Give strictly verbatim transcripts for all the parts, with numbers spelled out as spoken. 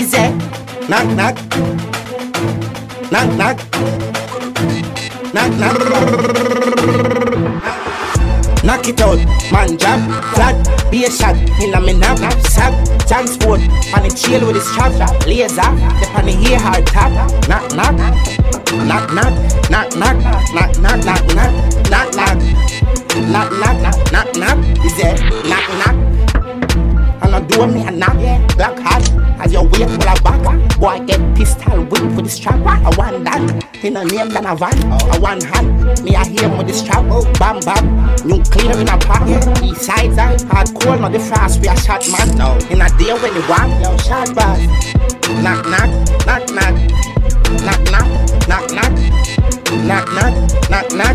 Is it? Knock, knock. Knock, knock. Knock, knock. Knock it out, man jab, flat, be a shot, in a me nap, sack, transport, on the chill with his chop, laser, the on the hair hard top, knock, knock, knock, knock, knock, knock, knock, knock, knock, knock, knock, knock, knock, knock, knock, knock, is there, knock, knock, and I do me a knock, black hat, as your wait for a back, boy get pistol whip with the strap, I want that, in a name than a van, I want hand, me I hear with the strap, bam bam. Nuclear in a pocket, east sides are hardcore, not the fast, we a shot man. No. In a day when you want, yo, shot bars. Knock, knock, knock, knock. Knock, knock, knock, knock. Knock, knock, knock, knock.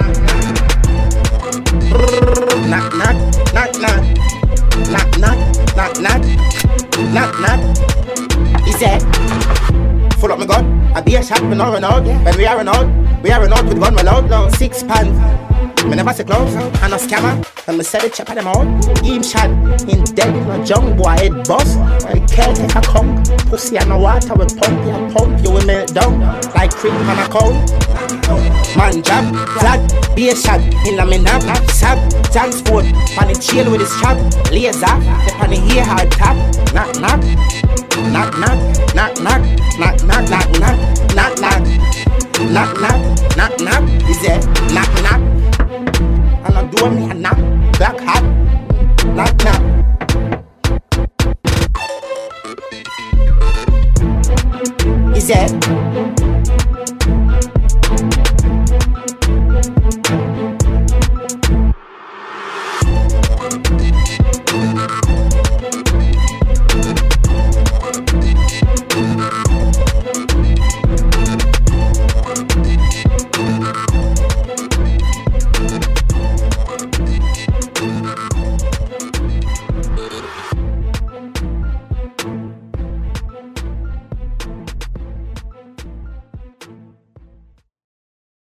Knock, knock, knock, knock. Knock, knock, knock, knock. Knock, knock. Is it? Full up my gun, I be a shot, we not run out. When we are run out, we are run out with gun well out now. Six pants. Me never say close, and a scammer. And me say the chop at them all. Give him shot, in dead, no junk boy, head boss. I can't take a conk. Pussy and no water, we pump you and pump you, we melt down. Like cream on a cow. Man jab, flat, be a shot, in a me nap, sack, transport, on the chill with his chop, laser, the on the hair hard top, knock, knock, knock, knock, knock, knock, knock, knock, knock, knock, knock, knock, knock, knock, knock, knock, is there, knock, knock. And I do me a knock, black hat, knock, knock.